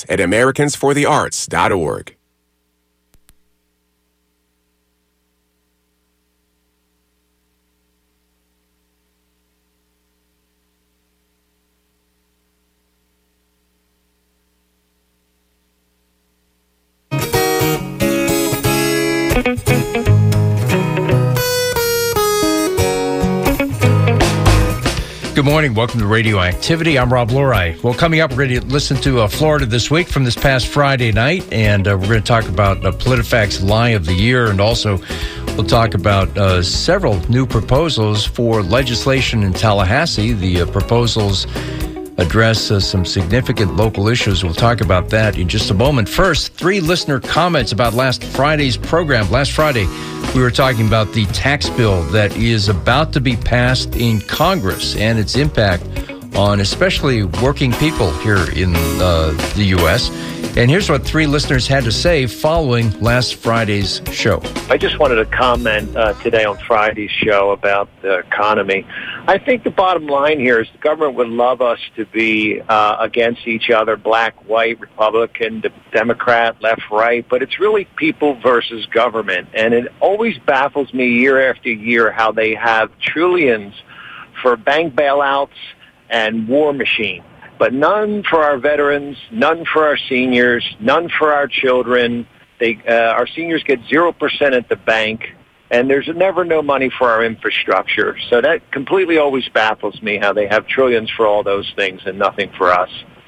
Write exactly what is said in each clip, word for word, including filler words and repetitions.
Details at americans for the arts dot org. Good morning. Welcome to Radioactivity. I'm Rob Lurie. Well, coming up, we're going to listen to uh, Florida This Week from this past Friday night, and uh, we're going to talk about uh, PolitiFact's Lie of the Year, and also we'll talk about uh, several new proposals for legislation in Tallahassee. The uh, proposals address uh, some significant local issues. We'll talk about that in just a moment. First, three listener comments about last Friday's program. Last Friday, we were talking about the tax bill that is about to be passed in Congress and its impact on especially working people here in uh, the U S And here's what three listeners had to say following last Friday's show. I just wanted to comment uh, today on Friday's show about the economy. I think the bottom line here is the government would love us to be uh, against each other, black, white, Republican, Democrat, left, right, but it's really people versus government. And it always baffles me year after year how they have trillions for bank bailouts and war machine, but none for our veterans, none for our seniors, none for our children. They, uh, our seniors get zero percent at the bank, and there's never no money for our infrastructure. So that completely always baffles me how they have trillions for all those things and nothing for us.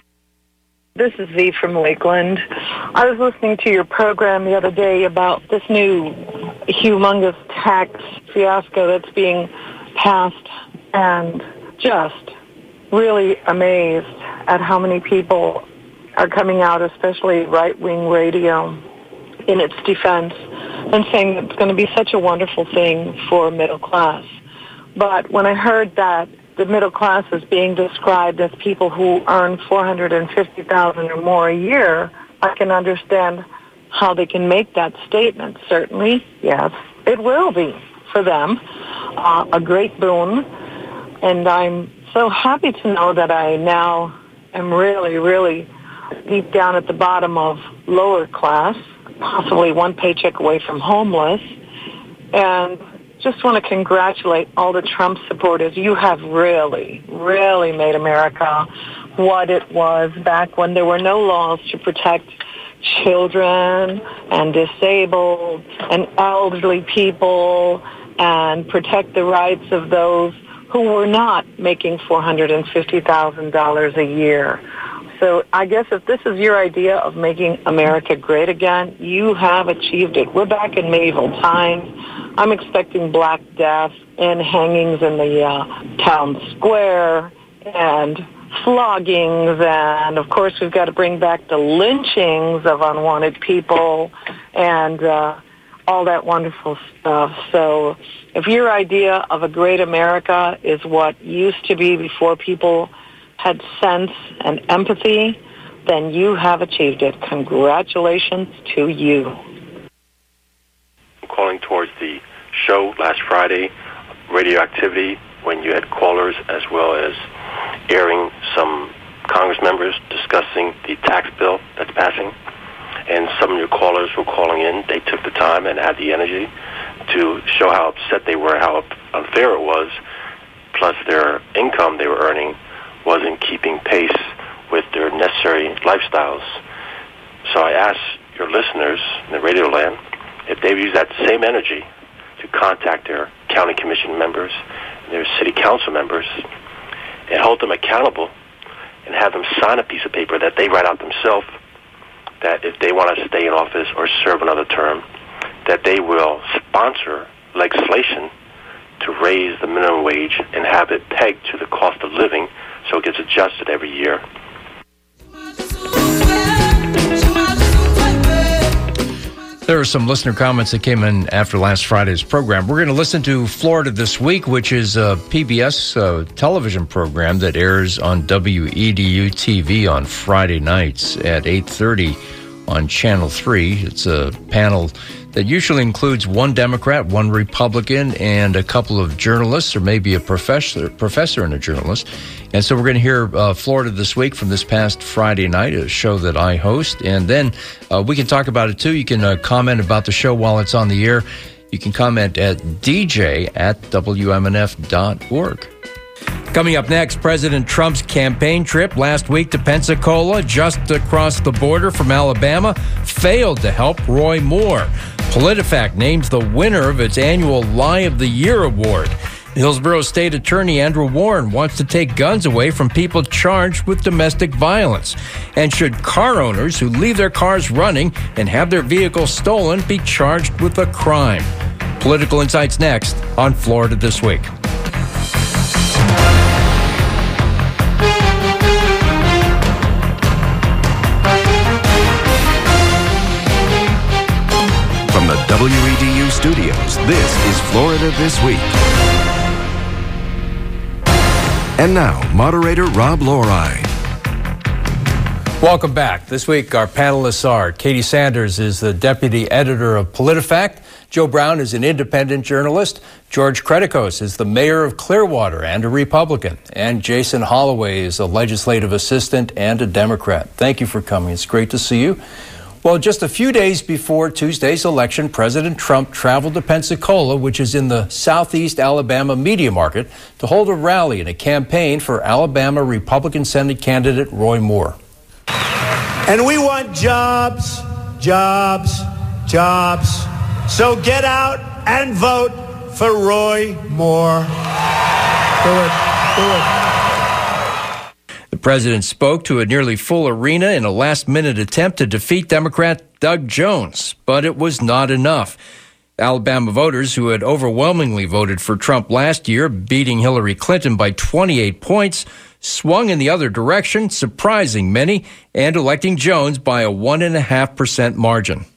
This is V from Lakeland. I was listening to your program the other day about this new humongous tax fiasco that's being passed, and just really amazed at how many people are coming out, especially right-wing radio, in its defense and saying that it's going to be such a wonderful thing for middle class. But when I heard that the middle class is being described as people who earn four hundred fifty thousand dollars or more a year, I can understand how they can make that statement. Certainly, yes, it will be for them uh, a great boon, and I'm so happy to know that I now am really, really deep down at the bottom of lower class, possibly one paycheck away from homeless, and just want to congratulate all the Trump supporters. You have really, really made America what it was back when there were no laws to protect children and disabled and elderly people and protect the rights of those who were not making four hundred fifty thousand dollars a year. So I guess if this is your idea of making America great again, you have achieved it. We're back in medieval times. I'm expecting Black Death and hangings in the uh, town square and floggings. And, of course, we've got to bring back the lynchings of unwanted people and uh, all that wonderful stuff. So if your idea of a great America is what used to be before people had sense and empathy, then you have achieved it. Congratulations to you. I'm calling towards the show last Friday, Radioactivity, when you had callers as well as airing some Congress members discussing the tax bill that's passing. And some of your callers were calling in. They took the time and had the energy to show how upset they were, how unfair it was, plus their income they were earning wasn't keeping pace with their necessary lifestyles. So I asked your listeners in the radio land if they would use that same energy to contact their county commission members and their city council members and hold them accountable and have them sign a piece of paper that they write out themselves, that if they want to stay in office or serve another term, that they will sponsor legislation to raise the minimum wage and have it pegged to the cost of living so it gets adjusted every year. There are some listener comments that came in after last Friday's program. We're going to listen to Florida This Week, which is a P B S uh, television program that airs on W E D U T V on Friday nights at eight thirty on Channel three. It's a panel that usually includes one Democrat, one Republican, and a couple of journalists, or maybe a professor professor and a journalist. And so we're going to hear uh, Florida This Week from this past Friday night, a show that I host. And then uh, we can talk about it, too. You can uh, comment about the show while it's on the air. You can comment at d j at w m n f dot org. Coming up next, President Trump's campaign trip last week to Pensacola, just across the border from Alabama, failed to help Roy Moore. PolitiFact names the winner of its annual Lie of the Year award. Hillsborough State Attorney Andrew Warren wants to take guns away from people charged with domestic violence. And should car owners who leave their cars running and have their vehicles stolen be charged with a crime? Political Insights next on Florida This Week. From the W E D U studios, this is Florida This Week. And now, moderator Rob Lorai. Welcome back. This week, our panelists are Katie Sanders is the deputy editor of PolitiFact. Joe Brown is an independent journalist. George Kretikos is the mayor of Clearwater and a Republican. And Jason Holloway is a legislative assistant and a Democrat. Thank you for coming. It's great to see you. Well, just a few days before Tuesday's election, President Trump traveled to Pensacola, which is in the southeast Alabama media market, to hold a rally and a campaign for Alabama Republican Senate candidate Roy Moore. And we want jobs, jobs, jobs. So get out and vote for Roy Moore. Do it, do it. The president spoke to a nearly full arena in a last-minute attempt to defeat Democrat Doug Jones, but it was not enough. Alabama voters who had overwhelmingly voted for Trump last year, beating Hillary Clinton by twenty-eight points, swung in the other direction, surprising many, and electing Jones by a one point five percent margin.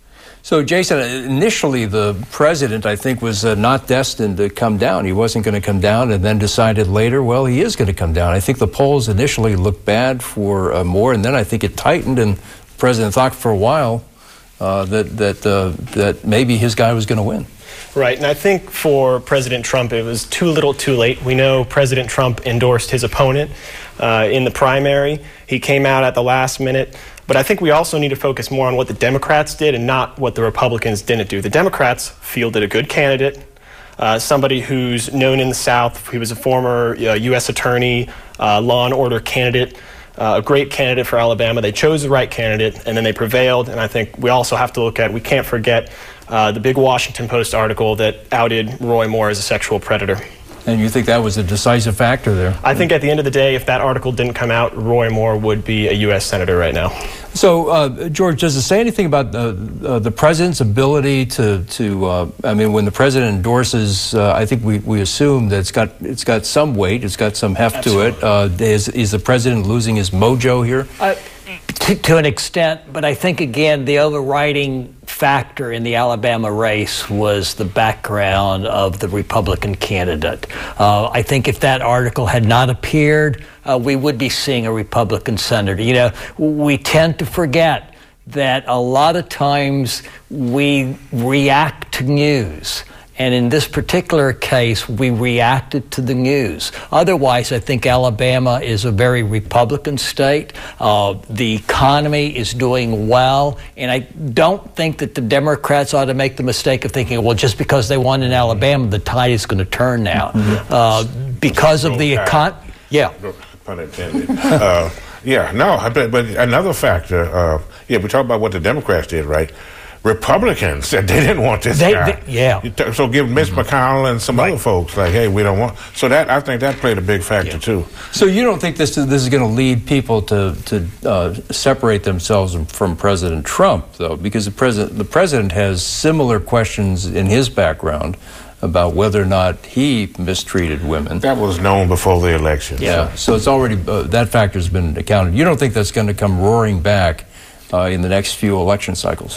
So, Jason, initially the president, I think, was uh, not destined to come down. He wasn't going to come down, and then decided later, well, he is going to come down. I think the polls initially looked bad for uh, Moore, and then I think it tightened, and the president thought for a while uh, that that uh, that maybe his guy was going to win. Right, and I think for President Trump, it was too little too late. We know President Trump endorsed his opponent uh, in the primary. He came out at the last minute. But I think we also need to focus more on what the Democrats did and not what the Republicans didn't do. The Democrats fielded a good candidate, uh, somebody who's known in the South. He was a former uh, U S attorney, uh, law and order candidate, uh, a great candidate for Alabama. They chose the right candidate, and then they prevailed. And I think we also have to look at, we can't forget uh, the big Washington Post article that outed Roy Moore as a sexual predator. And you think that was a decisive factor there? I think at the end of the day, if that article didn't come out, Roy Moore would be a U S senator right now. So, uh, George, does it say anything about uh, uh, the president's ability to, to uh, I mean, when the president endorses, uh, I think we, we assume that it's got it's got some weight, it's got some heft Absolutely. to it. Uh, is, is the president losing his mojo here? Uh, to, to an extent, but I think, again, the overriding factor in the Alabama race was the background of the Republican candidate. Uh, I think if that article had not appeared, uh, we would be seeing a Republican senator. You know, we tend to forget that a lot of times we react to news. And in this particular case, we reacted to the news. Otherwise, I think Alabama is a very Republican state. Uh, the economy is doing well. And I don't think that the Democrats ought to make the mistake of thinking, well, just because they won in Alabama, the tide is going to turn now. Mm-hmm. Uh, because of the economy. Yeah. Pun intended. uh, yeah, no, but, but another factor, uh, yeah, we talk about what the Democrats did, right? Republicans said they didn't want this they, guy. They, yeah. So give Mitch mm-hmm. McConnell and some right. other folks like, hey, we don't want. So that I think that played a big factor yeah. too. So you don't think this is, this is going to lead people to to uh, separate themselves from President Trump, though, because the president the president has similar questions in his background about whether or not he mistreated women. That was known before the election. Yeah. So, so it's already uh, that factor's been accounted. You don't think that's going to come roaring back uh, in the next few election cycles?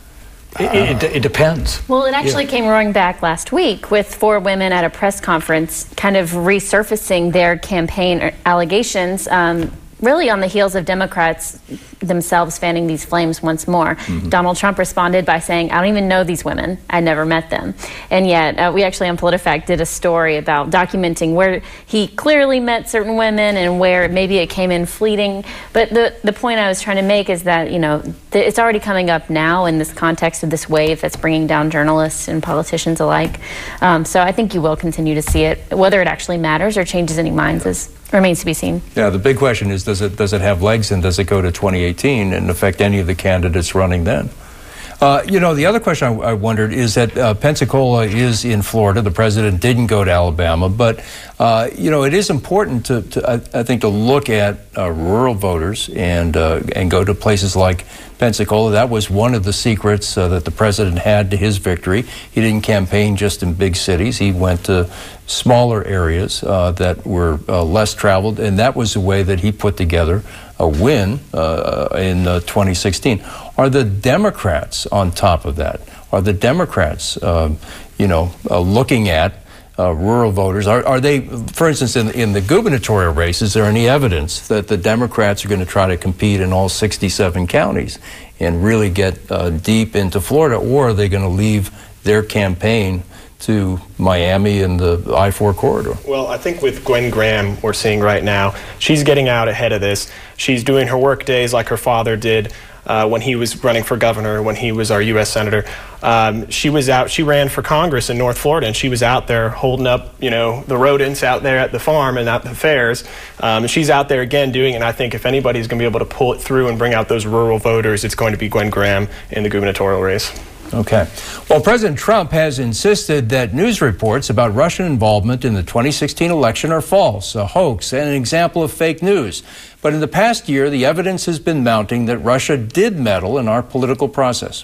It, it, it depends. Well, it actually yeah. came roaring back last week with four women at a press conference kind of resurfacing their campaign allegations, um, really on the heels of Democrats themselves fanning these flames once more. Mm-hmm. Donald Trump responded by saying, I don't even know these women. I never met them. And yet, uh, we actually on PolitiFact did a story about documenting where he clearly met certain women and where maybe it came in fleeting. But the, the point I was trying to make is that, you know, th- it's already coming up now in this context of this wave that's bringing down journalists and politicians alike. Um, so I think you will continue to see it. Whether it actually matters or changes any minds is remains to be seen. Yeah, the big question is, does it does it have legs, and does it go to twenty eighteen and affect any of the candidates running then? Uh, you know, the other question I, I wondered is that uh, Pensacola is in Florida. The president didn't go to Alabama, but uh, you know, it is important to, to I, I think, to look at uh, rural voters and uh, and go to places like Pensacola. That was one of the secrets uh, that the president had to his victory. He didn't campaign just in big cities. He went to smaller areas uh, that were uh, less traveled, and that was the way that he put together a win uh, in uh, twenty sixteen. Are the Democrats on top of that? Are the Democrats, um, you know, uh, looking at uh, rural voters? Are, are they, for instance, in, in the gubernatorial race, is there any evidence that the Democrats are going to try to compete in all sixty-seven counties and really get uh, deep into Florida, or are they going to leave their campaign to Miami and the I four corridor? Well, I think with Gwen Graham, we're seeing right now, she's getting out ahead of this. She's doing her work days like her father did uh, when he was running for governor, when he was our U S senator. Um, she was out, she ran for Congress in North Florida, and she was out there holding up, you know, the rodents out there at the farm and at the fairs. Um, and she's out there again doing it, and I think if anybody's going to be able to pull it through and bring out those rural voters, it's going to be Gwen Graham in the gubernatorial race. Okay. Well, President Trump has insisted that news reports about Russian involvement in the twenty sixteen election are false, a hoax, and an example of fake news. But in the past year, the evidence has been mounting that Russia did meddle in our political process.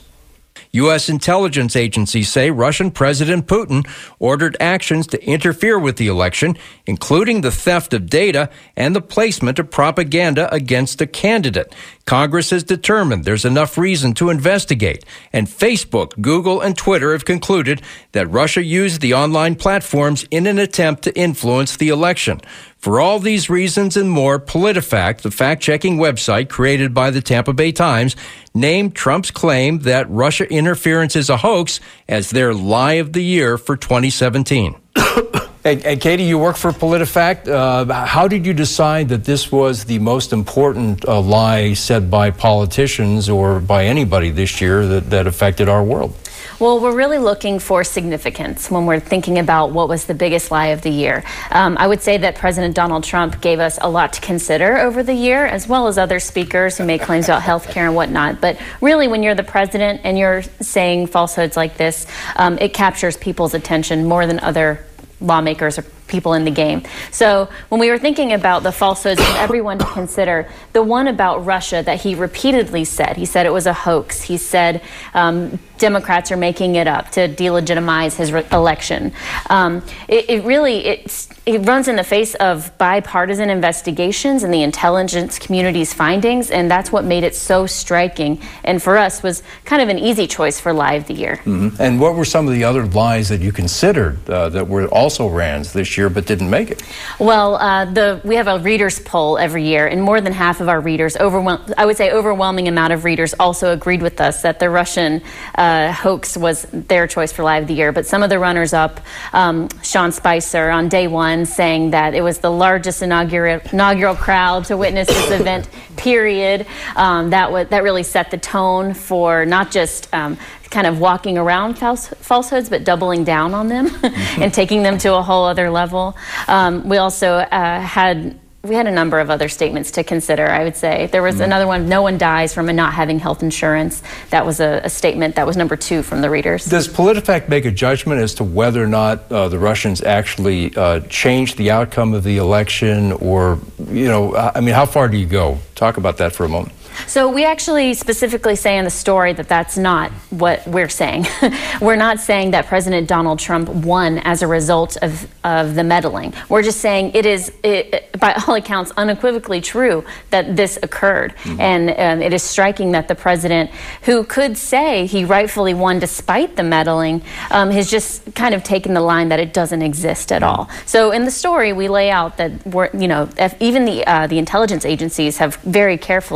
U S intelligence agencies say Russian President Putin ordered actions to interfere with the election, including the theft of data and the placement of propaganda against a candidate. Congress has determined there's enough reason to investigate, and Facebook, Google, and Twitter have concluded that Russia used the online platforms in an attempt to influence the election. For all these reasons and more, PolitiFact, the fact-checking website created by the Tampa Bay Times, named Trump's claim that Russia interference is a hoax as their lie of the year for twenty seventeen. Hey, hey, Katie, you work for PolitiFact. Uh, how did you decide that this was the most important uh, lie said by politicians or by anybody this year that, that affected our world? Well, we're really looking for significance when we're thinking about what was the biggest lie of the year. Um, I would say that President Donald Trump gave us a lot to consider over the year, as well as other speakers who made claims about health care and whatnot. But really, when you're the president and you're saying falsehoods like this, um, it captures people's attention more than other lawmakers or people in the game. So when we were thinking about the falsehoods for everyone to consider, the one about Russia that he repeatedly said, he said it was a hoax. He said um, Democrats are making it up to delegitimize his re- election. Um, it, it really, it's, it runs in the face of bipartisan investigations and the intelligence community's findings, and that's what made it so striking. And for us was kind of an easy choice for lie of the year. Mm-hmm. And what were some of the other lies that you considered uh, that were also rans this year but didn't make it? Well, uh, the we have a readers poll every year, and more than half of our readers, overwhel- I would say overwhelming amount of readers, also agreed with us that the Russian uh, hoax was their choice for lie of the year. But some of the runners-up, um, Sean Spicer on day one, saying that it was the largest inaugural inaugural crowd to witness this event, period. Um, that was that really set the tone for not just um, kind of walking around false, falsehoods, but doubling down on them and taking them to a whole other level. Um, we also uh, had we had a number of other statements to consider, I would say. There was mm-hmm. another one, no one dies from not having health insurance. That was a, a statement that was number two from the readers. Does PolitiFact make a judgment as to whether or not uh, the Russians actually uh, changed the outcome of the election, or, you know, I mean, how far do you go? Talk about that for a moment. So we actually specifically say in the story that that's not what we're saying. We're not saying that President Donald Trump won as a result of, of the meddling. We're just saying it is, it, by all accounts, unequivocally true that this occurred. Mm-hmm. And um, it is striking that the president, who could say he rightfully won despite the meddling, um, has just kind of taken the line that it doesn't exist at all. So in the story, we lay out that we're, you know, if even the uh, the intelligence agencies have very carefully towed that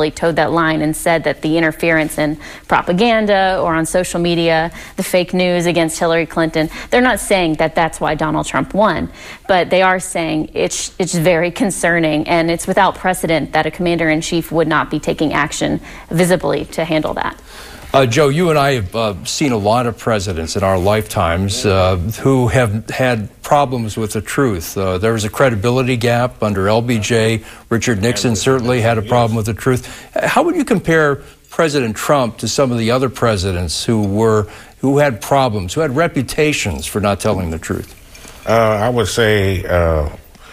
that line and said that the interference in propaganda or on social media, the fake news against Hillary Clinton, they're not saying that that's why Donald Trump won, but they are saying it's, it's very concerning, and it's without precedent that a commander-in-chief would not be taking action visibly to handle that. Uh, Joe, you and I have uh, seen a lot of presidents in our lifetimes uh, who have had problems with the truth. Uh, there was a credibility gap under L B J. Richard Nixon certainly had a problem with the truth. How would you compare President Trump to some of the other presidents who were who had problems, who had reputations for not telling the truth? Uh, I would say uh,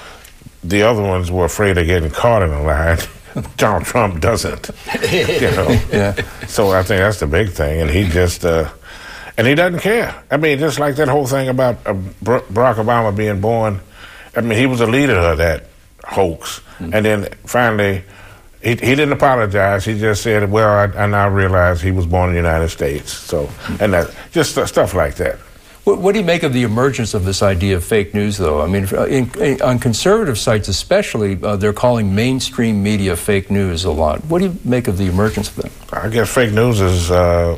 the other ones were afraid of getting caught in a lie. Donald Trump doesn't, you know. Yeah. So I think that's the big thing, and he just, uh, and he doesn't care. I mean, just like that whole thing about uh, Barack Obama being born. I mean, he was a leader of that hoax, mm-hmm. and then finally, he, he didn't apologize. He just said, "Well, I, I now realize he was born in the United States." So, and that just uh, stuff like that. What, what do you make of the emergence of this idea of fake news, though? I mean, in, in, on conservative sites especially, uh, they're calling mainstream media fake news a lot. What do you make of the emergence of that? I guess fake news is uh,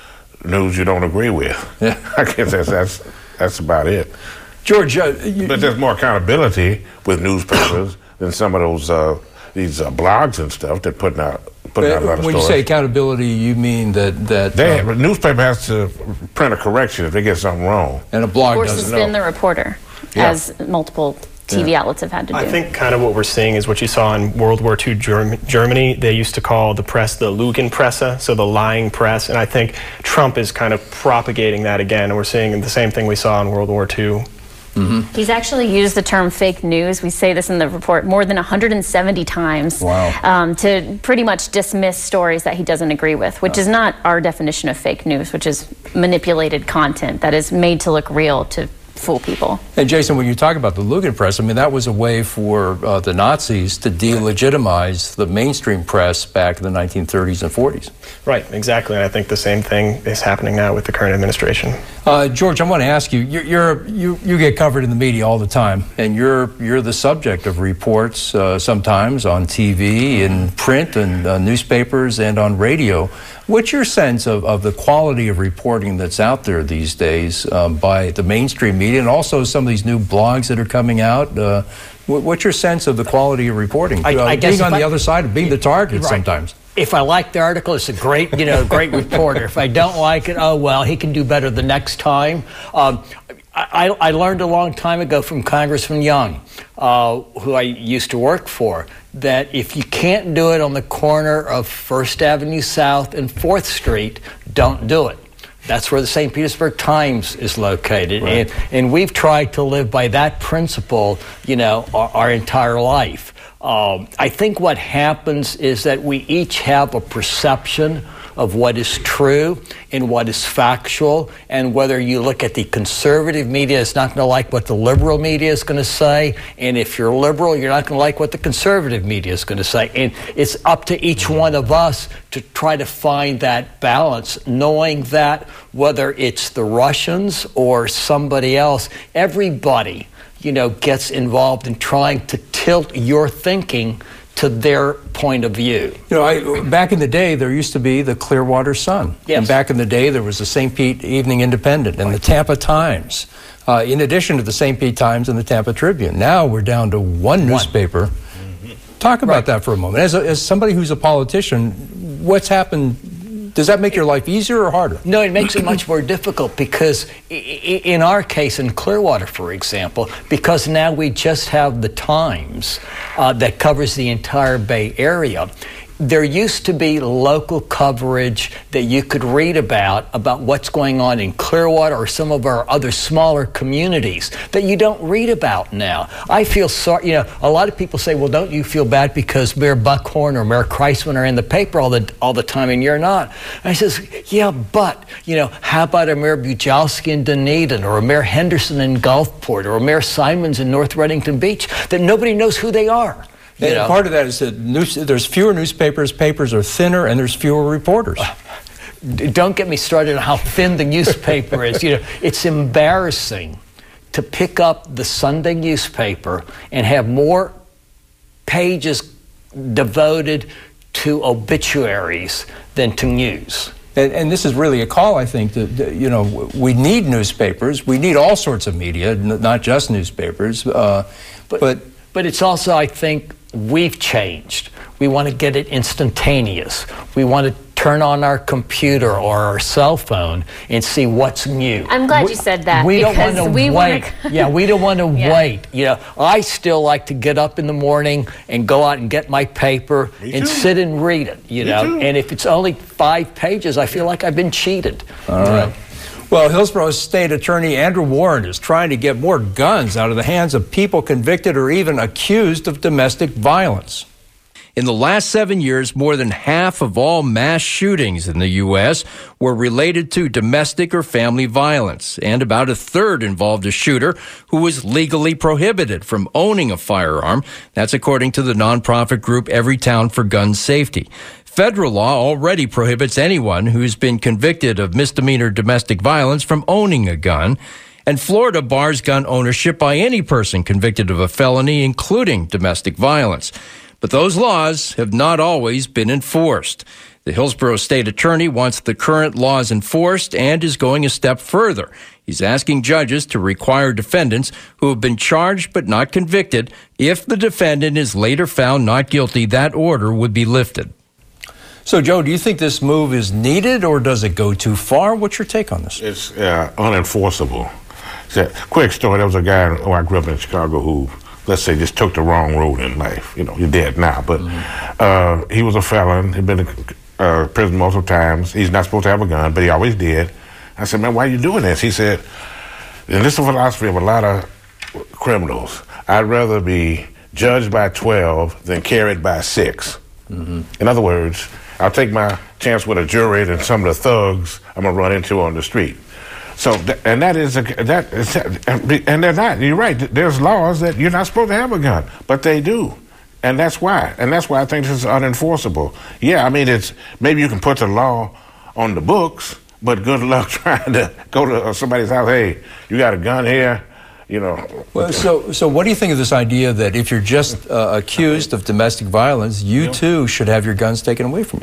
news you don't agree with. Yeah. I guess that's, that's, that's about it. George, uh, you, but there's more accountability with newspapers than some of those uh, these uh, blogs and stuff that putting out putting out a lot of when stories. you say accountability, you mean that that they, uh, the newspaper has to print a correction if they get something wrong, and a blog or doesn't suspend know. the reporter, Yeah. as multiple T V Yeah. outlets have had to do. I think kind of what we're seeing is what you saw in World War Two Germ- Germany. They used to call the press the Lügenpresse, so the lying press, and I think Trump is kind of propagating that again, and we're seeing the same thing we saw in World War Two. Mm-hmm. He's actually used the term fake news, we say this in the report, more than one hundred seventy times. Wow. um, to pretty much dismiss stories that he doesn't agree with, which is not our definition of fake news, which is manipulated content that is made to look real to fool people. And Jason, when you talk about the Lügenpresse, I mean, that was a way for uh, the Nazis to delegitimize the mainstream press back in the nineteen thirties and forties. Right, exactly, and I think the same thing is happening now with the current administration. Uh, George, I want to ask you, you're, you're, you you get covered in the media all the time, and you're you're the subject of reports uh, sometimes on T V, in print, and uh, newspapers, and on radio. What's your sense of, of the quality of reporting that's out there these days um, by the mainstream media, and also some of these new blogs that are coming out? Uh, what's your sense of the quality of reporting? I, uh, I guess being on I, the other side of being the target right. sometimes. If I like the article, it's a great, you know, great reporter. If I don't like it, oh, well, he can do better the next time. Um, I, I learned a long time ago from Congressman Young, uh, who I used to work for, that if you can't do it on the corner of First Avenue South and fourth Street, don't do it. That's where the Saint Petersburg Times is located. Right. And, and we've tried to live by that principle, you know, our, our entire life. Um, I think what happens is that we each have a perception of what is true and what is factual, and whether you look at the conservative media, it's not going to like what the liberal media is going to say, and if you're liberal, you're not going to like what the conservative media is going to say. And it's up to each one of us to try to find that balance, knowing that whether it's the Russians or somebody else, everybody, you know, gets involved in trying to tilt your thinking to their point of view. You know, I, back in the day, there used to be the Clearwater Sun. Yes. And back in the day, there was the Saint Pete Evening Independent and the Tampa Times, uh, in addition to the Saint Pete Times and the Tampa Tribune. Now we're down to one newspaper. Mm-hmm. Talk about right. that for a moment. As, a, as somebody who's a politician, what's happened? Does that make your life easier or harder? No, it makes it much more difficult because in our case, in Clearwater, for example, because now we just have the Times uh, that covers the entire Bay Area, there used to be local coverage that you could read about, about what's going on in Clearwater or some of our other smaller communities that you don't read about now. I feel sorry, you know, a lot of people say, well, don't you feel bad because Mayor Buckhorn or Mayor Kreisman are in the paper all the all the time and you're not? And I says, yeah, but, you know, how about a Mayor Bujalski in Dunedin or a Mayor Henderson in Gulfport or a Mayor Simons in North Reddington Beach that nobody knows who they are? You and know? Part of that is that news, there's fewer newspapers, papers are thinner, and there's fewer reporters. Uh, don't get me started on how thin the newspaper is. You know, it's embarrassing to pick up the Sunday newspaper and have more pages devoted to obituaries than to news. And, and this is really a call, I think, that, that, you know, we need newspapers. We need all sorts of media, n- not just newspapers. Uh, but, but but it's also, I think, we've changed. We want to get it instantaneous. We want to turn on our computer or our cell phone and see what's new. I'm glad we, you said that. We don't want to we wait. Wanna... yeah, we don't want to yeah. wait. You know, I still like to get up in the morning and go out and get my paper Me and too. sit and read it. You Me know, too. and if it's only five pages, I feel like I've been cheated. All right. Well, Hillsborough State Attorney Andrew Warren is trying to get more guns out of the hands of people convicted or even accused of domestic violence. In the last seven years, more than half of all mass shootings in the U S were related to domestic or family violence, and about a third involved a shooter who was legally prohibited from owning a firearm. That's according to the nonprofit group Everytown for Gun Safety. Federal law already prohibits anyone who's been convicted of misdemeanor domestic violence from owning a gun. And Florida bars gun ownership by any person convicted of a felony, including domestic violence. But those laws have not always been enforced. The Hillsborough State Attorney wants the current laws enforced and is going a step further. He's asking judges to require defendants who have been charged but not convicted, if the defendant is later found not guilty, that order would be lifted. So, Joe, do you think this move is needed or does it go too far? What's your take on this? It's uh, unenforceable. So, quick story, there was a guy who I grew up in Chicago who, let's say, just took the wrong road in life. You know, you're dead now, but mm-hmm. uh, he was a felon. He'd been to uh, prison multiple times. He's not supposed to have a gun, but he always did. I said, man, why are you doing this? He said, and this is the philosophy of a lot of criminals. I'd rather be judged by twelve than carried by six. Mm-hmm. In other words, I'll take my chance with a jury than some of the thugs I'm going to run into on the street. So, th- and that is, a, that is, and they're not, you're right, there's laws that you're not supposed to have a gun, but they do. And that's why, and that's why I think this is unenforceable. Yeah, I mean, it's, maybe you can put the law on the books, but good luck trying to go to somebody's house, hey, you got a gun here, you know. Well, so, so what do you think of this idea that if you're just uh, accused of domestic violence, you yeah. too should have your guns taken away from you?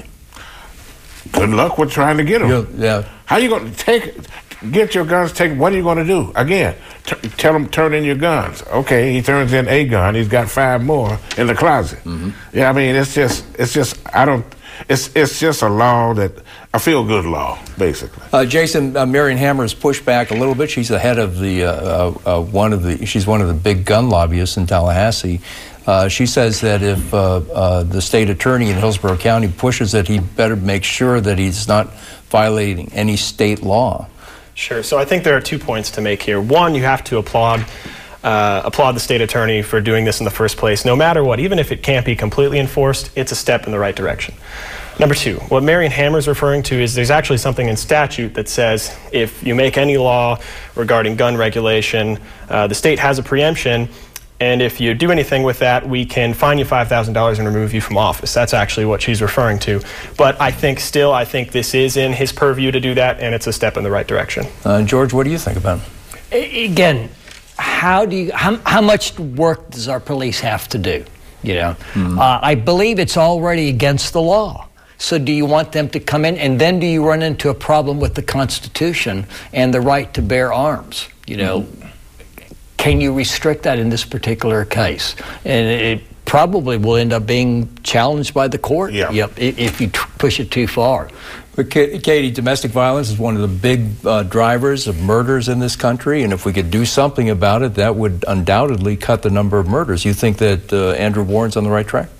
Good luck with trying to get them. You'll, yeah. How are you going to take, get your guns taken? What are you going to do? Again, t- tell them turn in your guns. Okay, he turns in a gun. He's got five more in the closet. Mm-hmm. Yeah, I mean, it's just, it's just, I don't. It's it's just a law that, a feel-good law, basically. Uh, Jason, uh, Marion Hammer has pushed back a little bit. She's the head of the, uh, uh, uh, one of the, she's one of the big gun lobbyists in Tallahassee. Uh, she says that if uh, uh, the state attorney in Hillsborough County pushes it, he better make sure that he's not violating any state law. Sure. So I think there are two points to make here. One, you have to applaud Uh, applaud the state attorney for doing this in the first place. No matter what, even if it can't be completely enforced, it's a step in the right direction. Number two, what Marion Hammer is referring to is there's actually something in statute that says if you make any law regarding gun regulation, uh, the state has a preemption, and if you do anything with that, we can fine you five thousand dollars and remove you from office. That's actually what she's referring to. But I think still, I think this is in his purview to do that, and it's a step in the right direction. Uh, George, what do you think about it? Again, How do you? How, how much work does our police have to do? You know, mm-hmm. uh, I believe it's already against the law. So, do you want them to come in, and then do you run into a problem with the Constitution and the right to bear arms? You know, mm-hmm. Can you restrict that in this particular case? And it probably will end up being challenged by the court. Yeah. Yep, if you t- push it too far. But Katie, domestic violence is one of the big uh, drivers of murders in this country, and if we could do something about it, that would undoubtedly cut the number of murders. You think that uh, Andrew Warren's on the right track?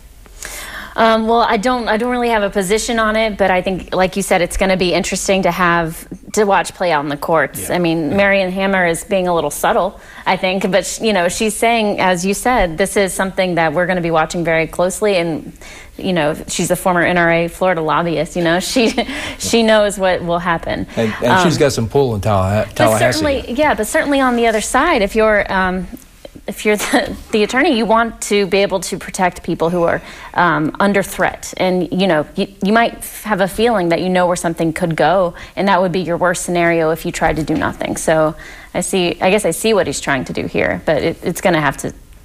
Um, well, I don't. I don't really have a position on it, but I think, like you said, it's going to be interesting to have to watch play out in the courts. Yeah. I mean, yeah. Marion Hammer is being a little subtle, I think, but you know, she's saying, as you said, this is something that we're going to be watching very closely. And you know, she's a former N R A Florida lobbyist. You know, she she knows what will happen, and, and um, she's got some pull in Tallahassee. But certainly, yeah, but certainly on the other side, if you're um, if you're the, the attorney, you want to be able to protect people who are um, under threat. And, you know, you, you might have a feeling that you know where something could go, and that would be your worst scenario if you tried to do nothing. So I see, I guess I see what he's trying to do here, but it, it's going to have to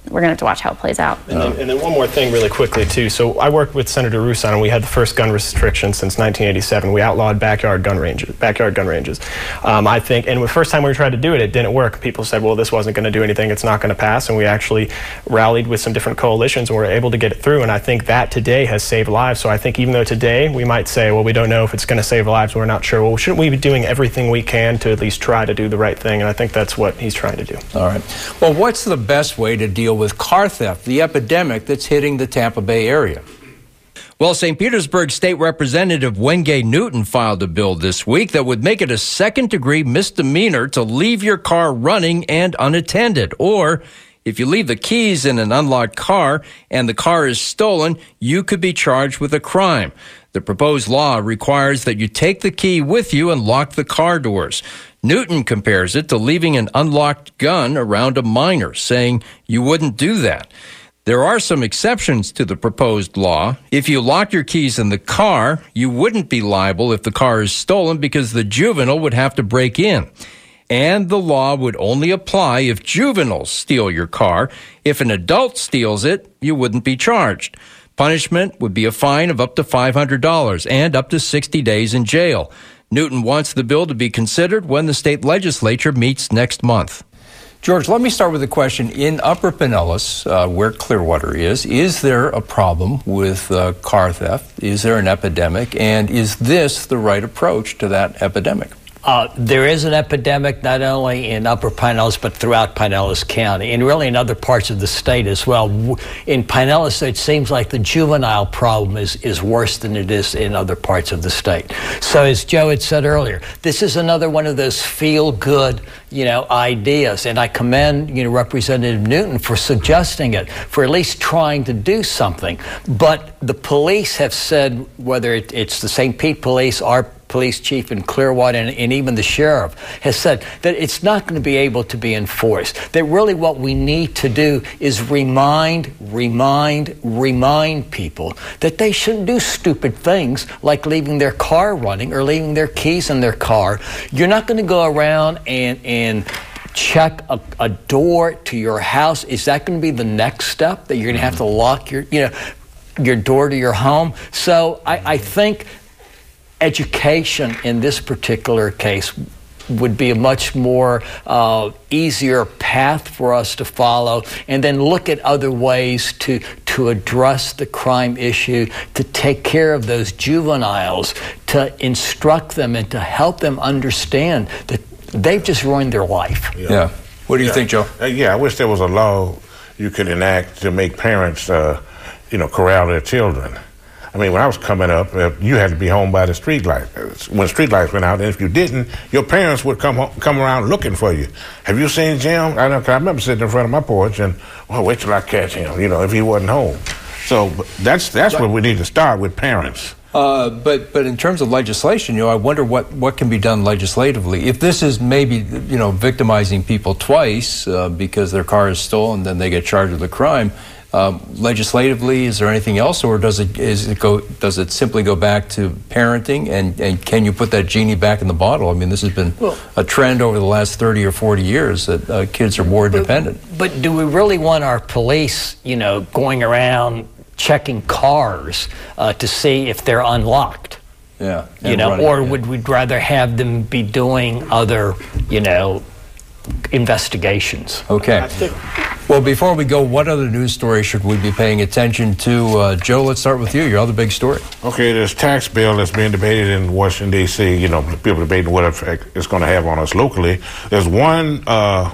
we're going to have to watch how it plays out. And then, and then one more thing really quickly, too. So I worked with Senator Rouson, and we had the first gun restriction since nineteen eighty-seven. We outlawed backyard gun ranges. Backyard gun ranges. Um, I think, and the first time we tried to do it, it didn't work. People said, well, this wasn't going to do anything. It's not going to pass. And we actually rallied with some different coalitions and were able to get it through. And I think that today has saved lives. So I think even though today we might say, well, we don't know if it's going to save lives, we're not sure. Well, shouldn't we be doing everything we can to at least try to do the right thing? And I think that's what he's trying to do. All right. Well, what's the best way to deal with car theft, the epidemic that's hitting the Tampa Bay area? Well, Saint Petersburg State Representative Wenge Newton filed a bill this week that would make it a second-degree misdemeanor to leave your car running and unattended. Or, if you leave the keys in an unlocked car and the car is stolen, you could be charged with a crime. The proposed law requires that you take the key with you and lock the car doors. Newton compares it to leaving an unlocked gun around a minor, saying you wouldn't do that. There are some exceptions to the proposed law. If you lock your keys in the car, you wouldn't be liable if the car is stolen because the juvenile would have to break in. And the law would only apply if juveniles steal your car. If an adult steals it, you wouldn't be charged. Punishment would be a fine of up to five hundred dollars and up to sixty days in jail. Newton wants the bill to be considered when the state legislature meets next month. George, let me start with a question. In Upper Pinellas, uh, where Clearwater is, is there a problem with uh, car theft? Is there an epidemic? And is this the right approach to that epidemic? Uh, there is an epidemic not only in Upper Pinellas, but throughout Pinellas County, and really in other parts of the state as well. In Pinellas, it seems like the juvenile problem is, is worse than it is in other parts of the state. So as Joe had said earlier, this is another one of those feel-good, you know, ideas, and I commend, you know, Representative Newton for suggesting it, for at least trying to do something. But the police have said, whether it, it's the Saint Pete Police, our police chief in Clearwater, and, and even the sheriff has said that it's not going to be able to be enforced. That really what we need to do is remind, remind, remind people that they shouldn't do stupid things like leaving their car running or leaving their keys in their car. You're not going to go around and, and check a, a door to your house. Is that going to be the next step, that you're going to have to lock your, you know, your door to your home? So I, I think education in this particular case would be a much more uh, easier path for us to follow, and then look at other ways to to address the crime issue, to take care of those juveniles, to instruct them and to help them understand that they've just ruined their life. Yeah. yeah. What do you yeah. think, Joe? Uh, yeah, I wish there was a law you could enact to make parents, uh, you know, corral their children. I mean, when I was coming up, uh, you had to be home by the street light. When street lights went out, and if you didn't, your parents would come home, come around looking for you. Have you seen Jim? I know, 'cause I remember sitting in front of my porch and, well, wait till I catch him, you know, if he wasn't home. So that's that's where we need to start, with parents. Uh, but but in terms of legislation, you know, I wonder what, what can be done legislatively. If this is maybe, you know, victimizing people twice uh, because their car is stolen, then they get charged with a crime. Um, legislatively, is there anything else, or does it is it go does it simply go back to parenting, and, and can you put that genie back in the bottle? I mean, this has been well, a trend over the last thirty or forty years that uh, kids are more independent. But, but do we really want our police, you know, going around checking cars uh, to see if they're unlocked? Yeah, you know, running, or yeah. would we rather have them be doing other, you know, investigations? Okay. Well, before we go, what other news story should we be paying attention to? Uh, Joe, let's start with you. Your other big story. Okay, this tax bill that's being debated in Washington, D C, you know, people debating what effect it's going to have on us locally. There's one uh,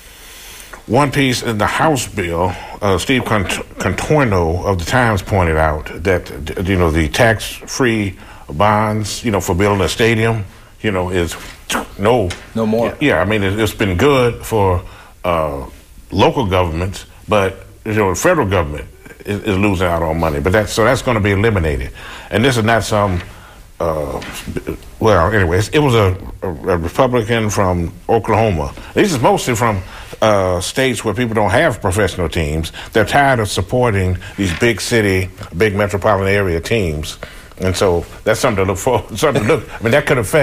one piece in the House bill. Uh, Steve Contorno of the Times pointed out that, you know, the tax-free bonds, you know, for building a stadium, you know, is no. No more. Yeah, I mean, it, it's been good for uh, local governments, but, you know, the federal government is, is losing out on money. But that's, so that's going to be eliminated. And this is not some, uh, well, anyways, it was a, a, a Republican from Oklahoma. This is mostly from uh, states where people don't have professional teams. They're tired of supporting these big city, big metropolitan area teams. And so that's something to look for. Something to look. I mean, that could affect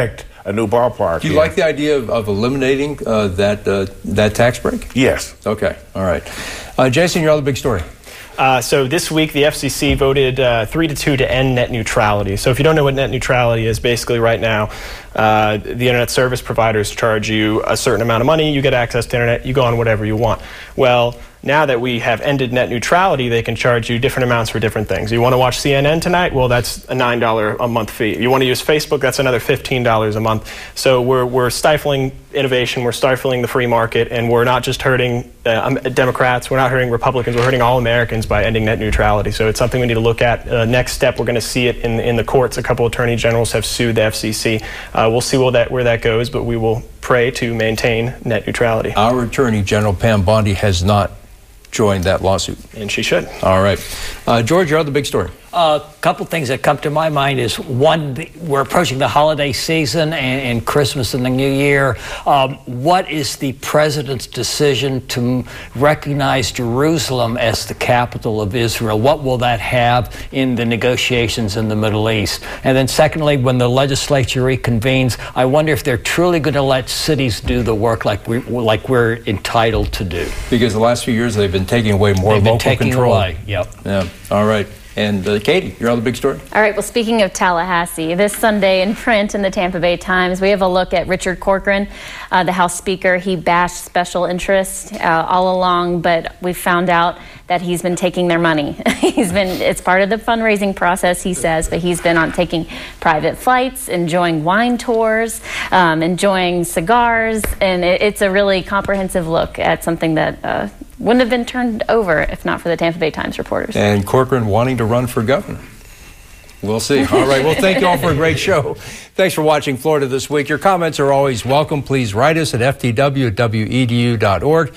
a new ballpark. Do you here. like the idea of, of eliminating uh, that uh, that tax break? Yes. Okay. All right. Uh, Jason, your other big story. Uh, so this week, the F C C voted uh, three to two to end net neutrality. So if you don't know what net neutrality is, basically right now, uh, the internet service providers charge you a certain amount of money, you get access to internet, you go on whatever you want. Well, now that we have ended net neutrality, they can charge you different amounts for different things. You want to watch C N N tonight? Well, that's a nine dollars a month fee. You want to use Facebook? That's another fifteen dollars a month. So we're, we're stifling innovation, we're stifling the free market, and we're not just hurting uh, Democrats, we're not hurting Republicans, we're hurting all Americans by ending net neutrality. So it's something we need to look at. Uh, next step, we're going to see it in, in the courts. A couple attorney generals have sued the F C C. Uh, we'll see where that, where that goes, but we will pray to maintain net neutrality. Our Attorney General, Pam Bondi, has not joined that lawsuit. And she should. All right. Uh, George, your other big story. A uh, couple things that come to my mind is, one, the, we're approaching the holiday season and, and Christmas and the New Year. Um, what is the president's decision to recognize Jerusalem as the capital of Israel? What will that have in the negotiations in the Middle East? And then secondly, when the legislature reconvenes, I wonder if they're truly going to let cities do the work like, we, like we're entitled to do. Because the last few years they've been taking away more they've local been taking control. Away. Yep. Yeah. All right. And uh, Katie, your other big story? All right, well, speaking of Tallahassee, this Sunday in print in the Tampa Bay Times, we have a look at Richard Corcoran, uh, the House Speaker. He bashed special interests uh, all along, but we found out that he's been taking their money. he's been, it's part of the fundraising process, he says, but he's been on taking private flights, enjoying wine tours, um, enjoying cigars, and it, it's a really comprehensive look at something that uh, wouldn't have been turned over if not for the Tampa Bay Times reporters. And Corcoran wanting to run for governor. We'll see. All right. Well, thank you all for a great show. Thanks for watching Florida This Week. Your comments are always welcome. Please write us at f t w at w e d u dot org.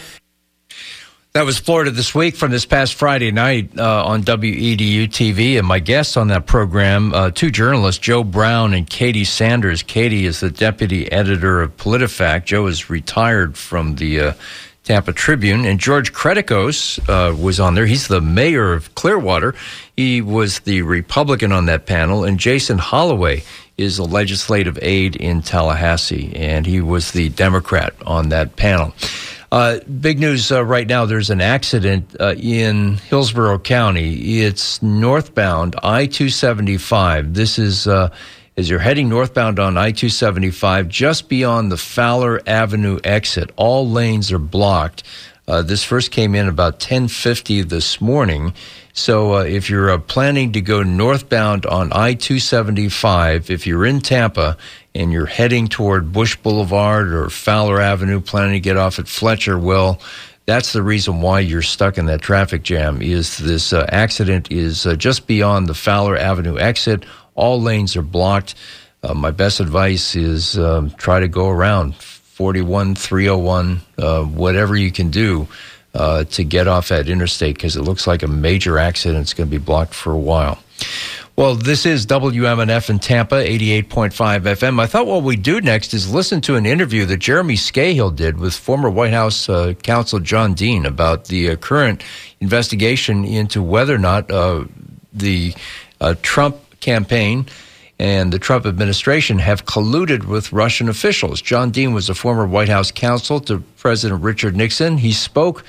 That was Florida This Week from this past Friday night uh, on W E D U T V. And my guests on that program, uh, two journalists, Joe Brown and Katie Sanders. Katie is the deputy editor of PolitiFact. Joe is retired from the uh, Tampa Tribune. And George Kretikos uh, was on there. He's the mayor of Clearwater. He was the Republican on that panel. And Jason Holloway is a legislative aide in Tallahassee, and he was the Democrat on that panel. Uh, big news uh, right now, there's an accident uh, in Hillsborough County. It's northbound I two seventy-five. This is uh, as you're heading northbound on I two seventy-five, just beyond the Fowler Avenue exit. All lanes are blocked. Uh, this first came in about ten fifty this morning. So uh, if you're uh, planning to go northbound on I two seventy-five, if you're in Tampa and you're heading toward Bush Boulevard or Fowler Avenue, planning to get off at Fletcher, well, that's the reason why you're stuck in that traffic jam, is this uh, accident is uh, just beyond the Fowler Avenue exit. All lanes are blocked. Uh, my best advice is um, try to go around forty-one, three oh one, uh, whatever you can do uh, to get off that interstate, because it looks like a major accident is going to be blocked for a while. Well, this is W M N F in Tampa, eighty-eight point five F M. I thought what we'd do next is listen to an interview that Jeremy Scahill did with former White House uh, counsel John Dean about the uh, current investigation into whether or not uh, the uh, Trump campaign and the Trump administration have colluded with Russian officials. John Dean was a former White House counsel to President Richard Nixon. He spoke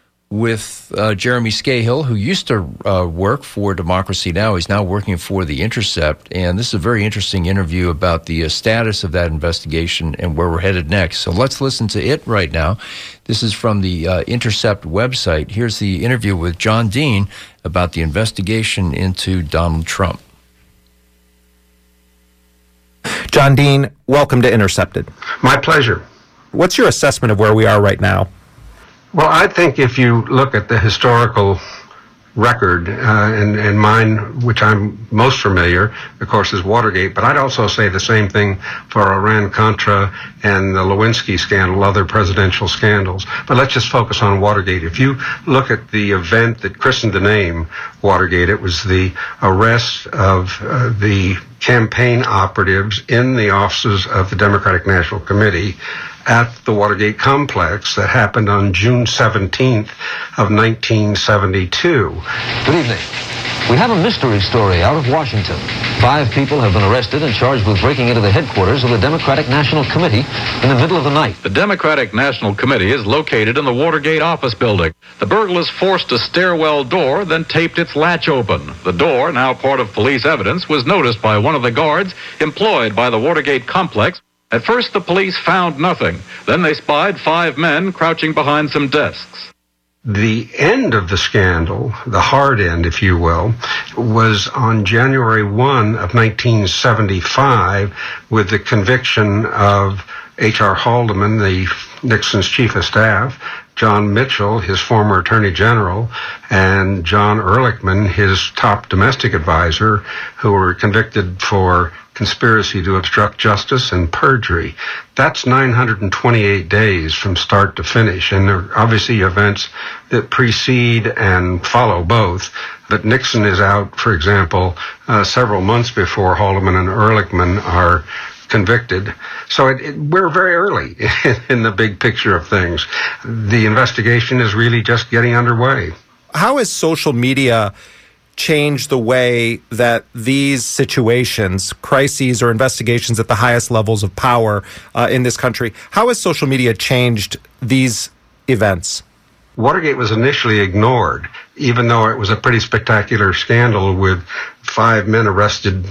with uh, Jeremy Scahill, who used to uh, work for Democracy Now! He's now working for The Intercept. And this is a very interesting interview about the uh, status of that investigation and where we're headed next. So let's listen to it right now. This is from the uh, Intercept website. Here's the interview with John Dean about the investigation into Donald Trump. John Dean, welcome to Intercepted. My pleasure. What's your assessment of where we are right now? Well, I think if you look at the historical record, uh, and, and mine, which I'm most familiar, of course, is Watergate, but I'd also say the same thing for Iran-Contra and the Lewinsky scandal, other presidential scandals. But let's just focus on Watergate. If you look at the event that christened the name Watergate, it was the arrest of uh, the campaign operatives in the offices of the Democratic National Committee at the Watergate complex that happened on June seventeenth of nineteen seventy-two. Good evening. We have a mystery story out of Washington. Five people have been arrested and charged with breaking into the headquarters of the Democratic National Committee in the middle of the night. The Democratic National Committee is located in the Watergate office building. The burglars forced a stairwell door, then taped its latch open. The door, now part of police evidence, was noticed by one of the guards employed by the Watergate complex. At first, the police found nothing. Then they spied five men crouching behind some desks. The end of the scandal, the hard end, if you will, was on January first of nineteen seventy-five with the conviction of H R Haldeman, the Nixon's chief of staff, John Mitchell, his former attorney general, and John Ehrlichman, his top domestic advisor, who were convicted for conspiracy to obstruct justice and perjury. That's nine hundred twenty-eight days from start to finish, and there are obviously events that precede and follow both. But Nixon is out, for example, uh, several months before Haldeman and Ehrlichman are convicted. So it, it, we're very early in the big picture of things. The investigation is really just getting underway. How has social media change the way that these situations, crises or investigations at the highest levels of power uh, in this country, how has social media changed these events? Watergate was initially ignored, even though it was a pretty spectacular scandal with five men arrested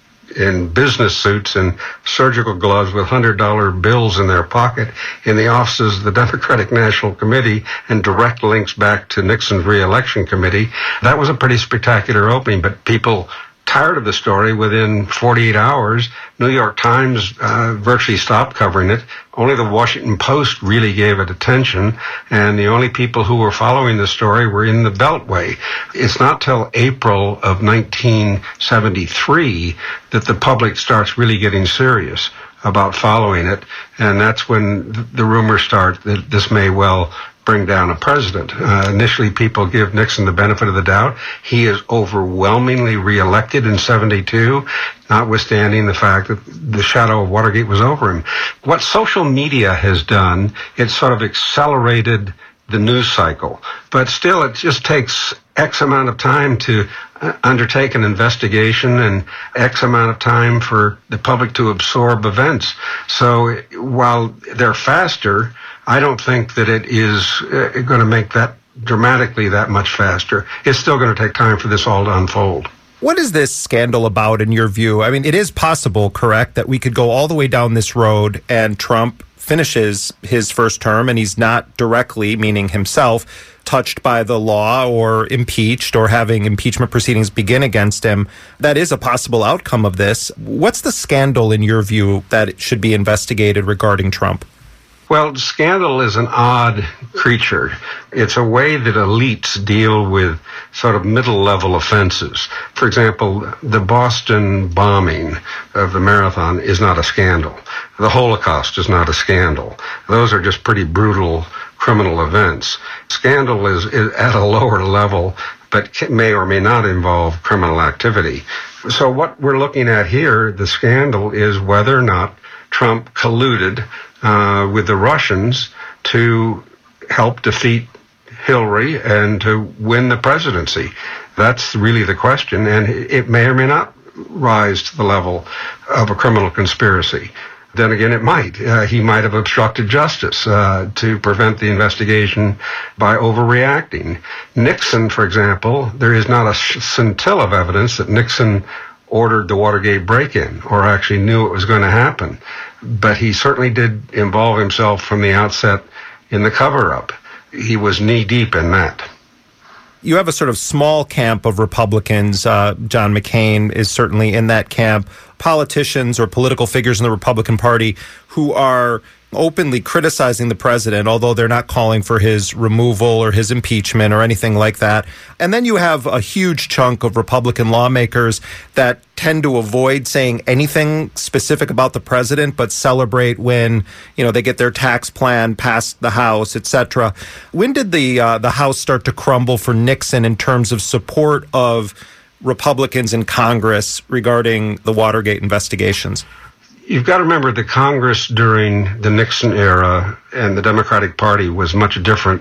in business suits and surgical gloves with one hundred dollar bills in their pocket in the offices of the Democratic National Committee and direct links back to Nixon's re-election committee. That was a pretty spectacular opening, but people tired of the story. Within forty-eight hours, New York Times uh, virtually stopped covering it. Only the Washington Post really gave it attention, and the only people who were following the story were in the Beltway. It's not till April of nineteen seventy-three that the public starts really getting serious about following it, and that's when the rumors start that this may well bring down a president. Uh, initially, people give Nixon the benefit of the doubt. He is overwhelmingly reelected in seventy-two, notwithstanding the fact that the shadow of Watergate was over him. What social media has done, it's sort of accelerated the news cycle. But still, it just takes X amount of time to uh, undertake an investigation and X amount of time for the public to absorb events. So while they're faster, I don't think that it is uh, going to make that dramatically that much faster. It's still going to take time for this all to unfold. What is this scandal about in your view? I mean, it is possible, correct, that we could go all the way down this road and Trump finishes his first term and he's not directly, meaning himself, touched by the law or impeached or having impeachment proceedings begin against him. That is a possible outcome of this. What's the scandal in your view that should be investigated regarding Trump? Well, scandal is an odd creature. It's a way that elites deal with sort of middle-level offenses. For example, the Boston bombing of the marathon is not a scandal. The Holocaust is not a scandal. Those are just pretty brutal criminal events. Scandal is, is at a lower level, but may or may not involve criminal activity. So what we're looking at here, the scandal, is whether or not Trump colluded uh, with the Russians to help defeat Hillary and to win the presidency. That's really the question, and it may or may not rise to the level of a criminal conspiracy. Then again, it might. Uh, he might have obstructed justice uh, to prevent the investigation by overreacting. Nixon, for example, there is not a scintilla of evidence that Nixon ordered the Watergate break-in or actually knew it was going to happen. But he certainly did involve himself from the outset in the cover-up. He was knee-deep in that. You have a sort of small camp of Republicans. Uh, John McCain is certainly in that camp. Politicians or political figures in the Republican Party who are openly criticizing the president, although they're not calling for his removal or his impeachment or anything like that. And then you have a huge chunk of Republican lawmakers that tend to avoid saying anything specific about the president, but celebrate when, you know, they get their tax plan past the House, et cetera. When did the uh, the House start to crumble for Nixon in terms of support of Republicans in Congress regarding the Watergate investigations? You've got to remember the Congress during the Nixon era and the Democratic Party was much different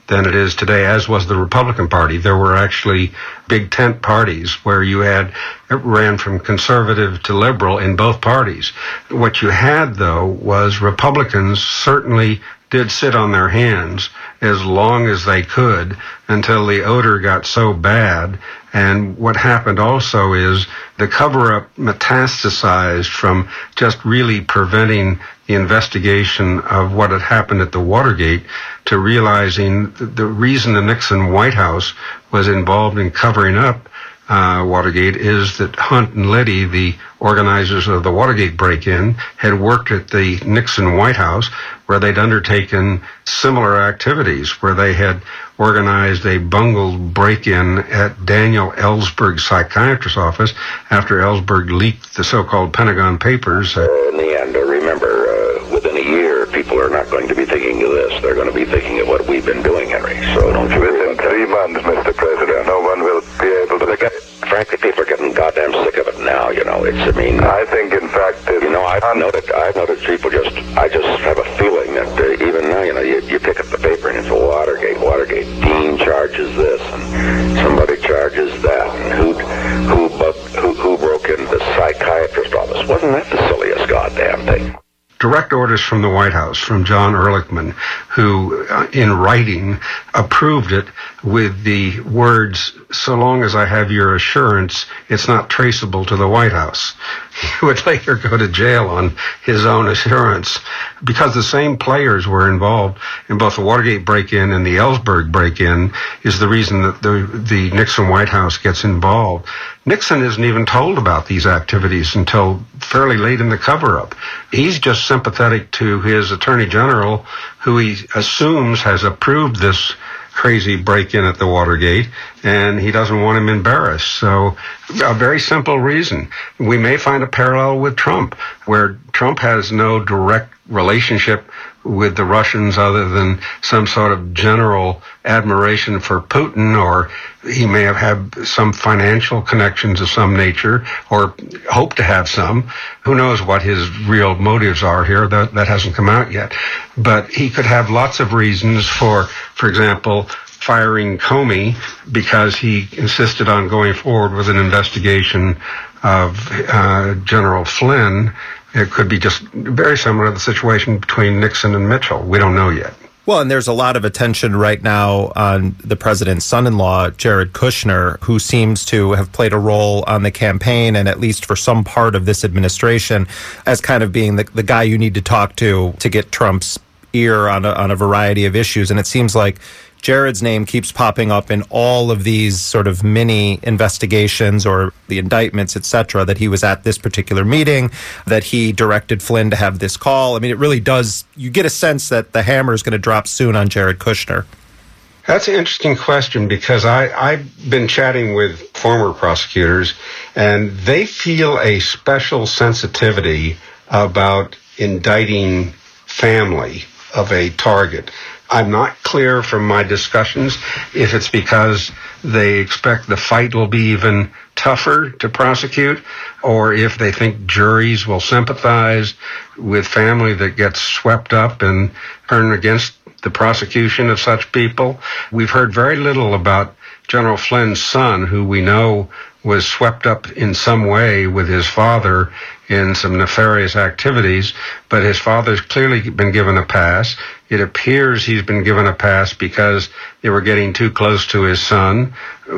than it is today, as was the Republican Party. There were actually big tent parties where you had, it ran from conservative to liberal in both parties. What you had, though, was Republicans certainly did sit on their hands as long as they could until the odor got so bad. And what happened also is the cover-up metastasized from just really preventing the investigation of what had happened at the Watergate to realizing the reason the Nixon White House was involved in covering up Uh, Watergate is that Hunt and Liddy, the organizers of the Watergate break-in, had worked at the Nixon White House where they'd undertaken similar activities, where they had organized a bungled break-in at Daniel Ellsberg's psychiatrist's office after Ellsberg leaked the so-called Pentagon Papers. Uh, in the end, uh, remember, uh, within a year, people are not going to be thinking of this. They're going to be thinking of what we've been doing, Henry. So don't you Within three months, Mister President, no one will be able to... Get, frankly, people are getting goddamn sick of it now, you know. It's, I mean... I think, in fact... That you know, I've noted, I've noted people just... I just have a feeling that uh, even now, you know, you, you pick up the paper and it's Watergate, Watergate. Dean charges this and somebody charges that. And who, who, who, who broke into the psychiatrist's office? Wasn't that the silliest goddamn thing? Direct orders from the White House, from John Ehrlichman, who, uh, in writing, approved it with the words, "So long as I have your assurance, it's not traceable to the White House." He would later go to jail on his own assurance because the same players were involved in both the Watergate break-in and the Ellsberg break-in is the reason that the, the Nixon White House gets involved. Nixon isn't even told about these activities until fairly late in the cover-up. He's just sympathetic to his Attorney General, who he assumes has approved this crazy break-in at the Watergate, and he doesn't want him embarrassed. So a very simple reason. We may find a parallel with Trump, where Trump has no direct relationship with the Russians other than some sort of general admiration for Putin, or he may have had some financial connections of some nature, or hope to have some. Who knows what his real motives are here? That, that hasn't come out yet. But he could have lots of reasons for, for example, firing Comey because he insisted on going forward with an investigation of uh, General Flynn. It could be just very similar to the situation between Nixon and Mitchell. We don't know yet. Well, and there's a lot of attention right now on the president's son-in-law, Jared Kushner, who seems to have played a role on the campaign and at least for some part of this administration as kind of being the, the guy you need to talk to to get Trump's ear on a, on a variety of issues. And it seems like Jared's name keeps popping up in all of these sort of mini investigations or the indictments, et cetera, that he was at this particular meeting, that he directed Flynn to have this call. I mean, it really does, you get a sense that the hammer is going to drop soon on Jared Kushner. That's an interesting question because I, I've been chatting with former prosecutors, and they feel a special sensitivity about indicting family of a target. I'm not clear from my discussions if it's because they expect the fight will be even tougher to prosecute, or if they think juries will sympathize with family that gets swept up and turn against the prosecution of such people. We've heard very little about General Flynn's son, who we know was swept up in some way with his father in some nefarious activities, but his father's clearly been given a pass. It appears he's been given a pass because they were getting too close to his son,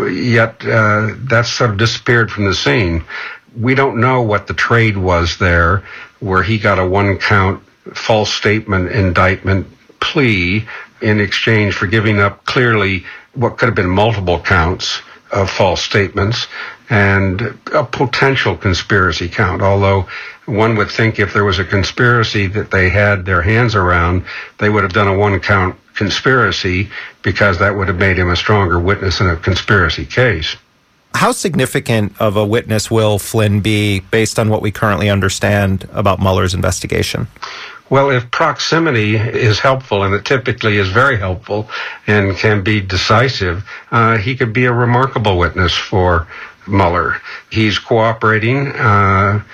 yet uh, that's sort of disappeared from the scene. We don't know what the trade was there, where he got a one-count false statement indictment plea in exchange for giving up clearly what could have been multiple counts of false statements and a potential conspiracy count, although one would think if there was a conspiracy that they had their hands around, they would have done a one-count conspiracy because that would have made him a stronger witness in a conspiracy case. How significant of a witness will Flynn be based on what we currently understand about Mueller's investigation? Well, if proximity is helpful, and it typically is very helpful and can be decisive, uh, he could be a remarkable witness for Mueller. He's cooperating. Uh,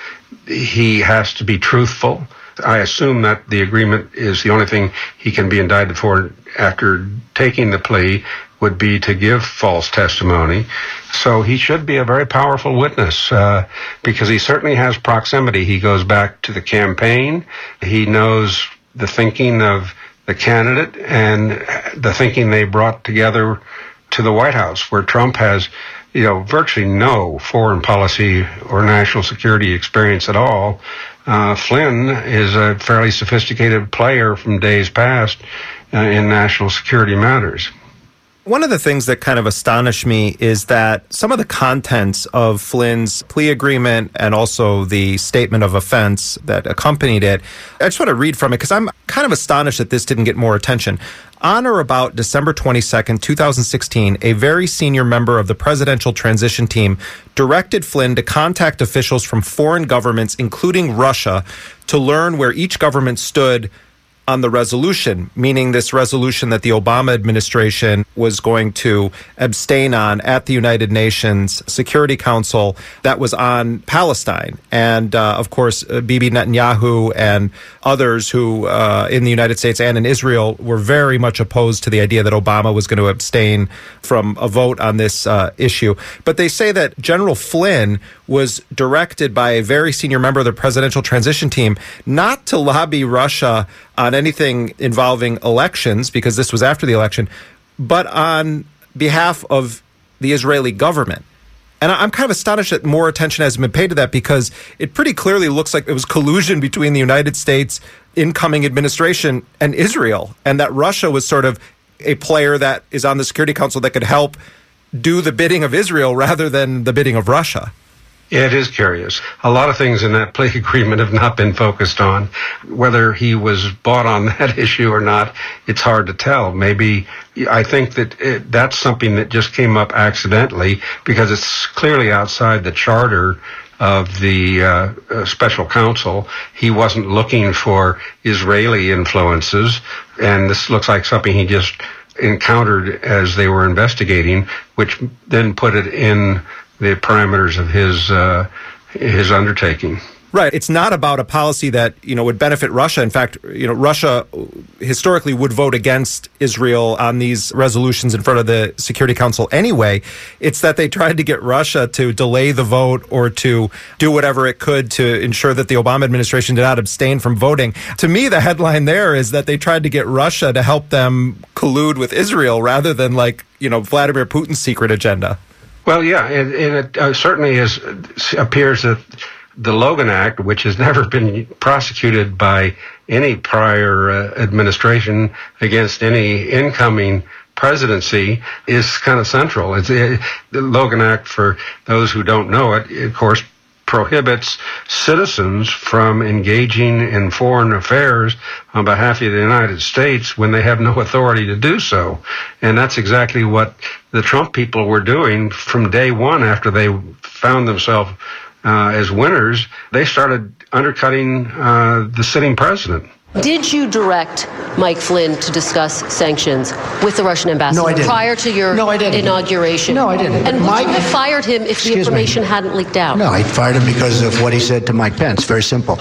he has to be truthful. I assume that the agreement is the only thing he can be indicted for after taking the plea would be to give false testimony. So he should be a very powerful witness uh, because he certainly has proximity. He goes back to the campaign. He knows the thinking of the candidate and the thinking they brought together to the White House, where Trump has, you know, virtually no foreign policy or national security experience at all. Uh, Flynn is a fairly sophisticated player from days past uh, in national security matters. One of the things that kind of astonished me is that some of the contents of Flynn's plea agreement and also the statement of offense that accompanied it, I just want to read from it because I'm kind of astonished that this didn't get more attention. On or about December twenty-second, twenty sixteen, a very senior member of the presidential transition team directed Flynn to contact officials from foreign governments, including Russia, to learn where each government stood on the resolution, meaning this resolution that the Obama administration was going to abstain on at the United Nations Security Council that was on Palestine. And, uh, of course, uh, Bibi Netanyahu and others who uh, in the United States and in Israel were very much opposed to the idea that Obama was going to abstain from a vote on this uh, issue. But they say that General Flynn was directed by a very senior member of the presidential transition team not to lobby Russia on anything involving elections, because this was after the election, but on behalf of the Israeli government. And I'm kind of astonished that more attention hasn't been paid to that, because it pretty clearly looks like it was collusion between the United States incoming administration and Israel, and that Russia was sort of a player that is on the Security Council that could help do the bidding of Israel rather than the bidding of Russia. Yeah, it is curious. A lot of things in that plea agreement have not been focused on. Whether he was bought on that issue or not, it's hard to tell. Maybe, I think that it, that's something that just came up accidentally because it's clearly outside the charter of the uh, uh, special counsel. He wasn't looking for Israeli influences, and this looks like something he just encountered as they were investigating, which then put it in the parameters of his uh, his undertaking. Right. It's not about a policy that, you know, would benefit Russia. In fact, you know, Russia historically would vote against Israel on these resolutions in front of the Security Council anyway. It's that they tried to get Russia to delay the vote or to do whatever it could to ensure that the Obama administration did not abstain from voting. To me, the headline there is that they tried to get Russia to help them collude with Israel rather than, like, you know, Vladimir Putin's secret agenda. Well, yeah, and, and it uh, certainly is, appears that the Logan Act, which has never been prosecuted by any prior uh, administration against any incoming presidency, is kind of central. It's, uh, the Logan Act, for those who don't know it, of course, prohibits citizens from engaging in foreign affairs on behalf of the United States when they have no authority to do so. And that's exactly what the Trump people were doing from day one after they found themselves uh, as winners. They started undercutting uh, the sitting president. Did you direct Mike Flynn to discuss sanctions with the Russian ambassador no, I didn't. prior to your no, I didn't. inauguration? No, I didn't. And would Mike, you have fired him if the information me. hadn't leaked out? No, I fired him because of what he said to Mike Pence. Very simple.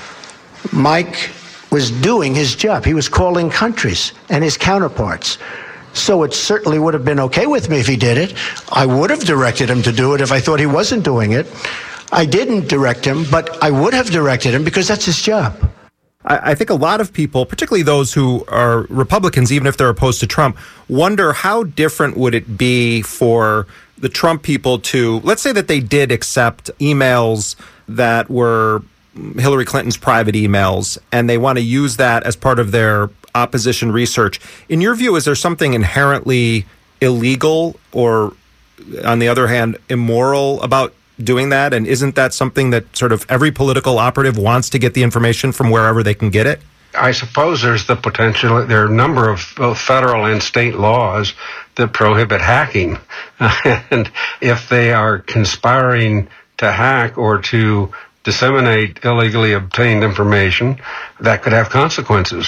Mike was doing his job. He was calling countries and his counterparts. So it certainly would have been okay with me if he did it. I would have directed him to do it if I thought he wasn't doing it. I didn't direct him, but I would have directed him because that's his job. I think a lot of people, particularly those who are Republicans, even if they're opposed to Trump, wonder how different would it be for the Trump people to, let's say that they did accept emails that were Hillary Clinton's private emails, and they want to use that as part of their opposition research. In your view, is there something inherently illegal or, on the other hand, immoral about doing that? And isn't that something that sort of every political operative wants to get the information from wherever they can get it? I suppose there's the potential. There are a number of both federal and state laws that prohibit hacking. And if they are conspiring to hack or to disseminate illegally obtained information, that could have consequences.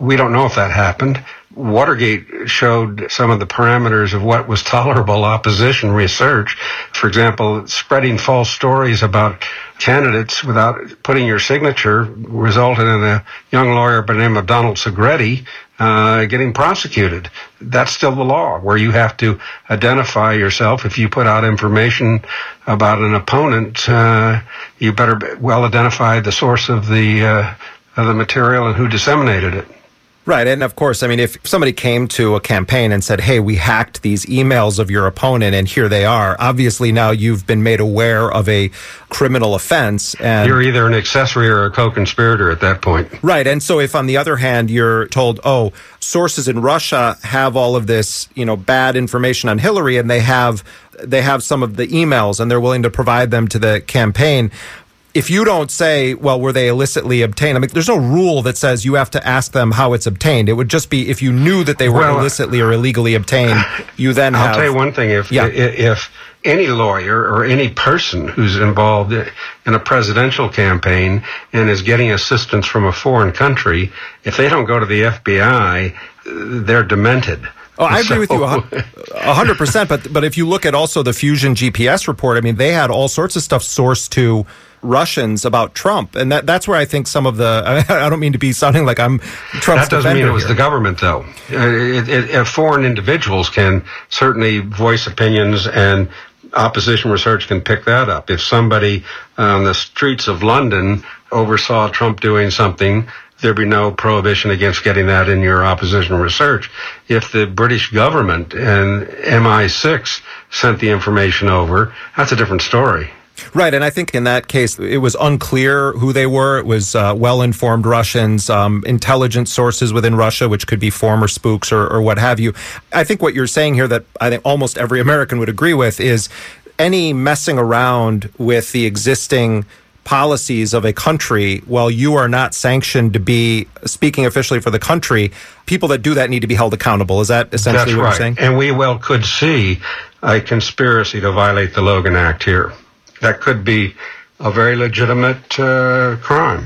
We don't know if that happened. Watergate showed some of the parameters of what was tolerable opposition research. For example, spreading false stories about candidates without putting your signature resulted in a young lawyer by the name of Donald Segretti uh, getting prosecuted. That's still the law, where you have to identify yourself. If you put out information about an opponent, uh, you better well identify the source of the, uh, of the material and who disseminated it. Right. And of course, I mean, if somebody came to a campaign and said, hey, we hacked these emails of your opponent and here they are, obviously now you've been made aware of a criminal offense. And you're either an accessory or a co-conspirator at that point. Right. And so if on the other hand, you're told, oh, sources in Russia have all of this, you know, bad information on Hillary and they have they have some of the emails and they're willing to provide them to the campaign. If you don't say, well, were they illicitly obtained? I mean, there's no rule that says you have to ask them how it's obtained. It would just be if you knew that they were well, illicitly or illegally obtained, you then I'll have... I'll tell you one thing. If, yeah. if any lawyer or any person who's involved in a presidential campaign and is getting assistance from a foreign country, if they don't go to the F B I, they're demented. Oh, I agree with you one hundred percent. But, but if you look at also the Fusion G P S report, I mean, they had all sorts of stuff sourced to Russians about Trump. And that that's where I think some of the, I don't mean to be sounding like I'm Trump's That doesn't mean it was here. the government, though. Uh, it, it, it, foreign individuals can certainly voice opinions, and opposition research can pick that up. If somebody on the streets of London oversaw Trump doing something, there'd be no prohibition against getting that in your opposition research. If the British government and M I six sent the information over, that's a different story. Right, and I think in that case, it was unclear who they were. It was uh, well-informed Russians, um, intelligence sources within Russia, which could be former spooks or, or what have you. I think what you're saying here that I think almost every American would agree with is any messing around with the existing policies of a country while you are not sanctioned to be speaking officially for the country, people that do that need to be held accountable. Is that essentially That's what right. you're saying? And we well could see a conspiracy to violate the Logan Act here. That could be a very legitimate uh, crime.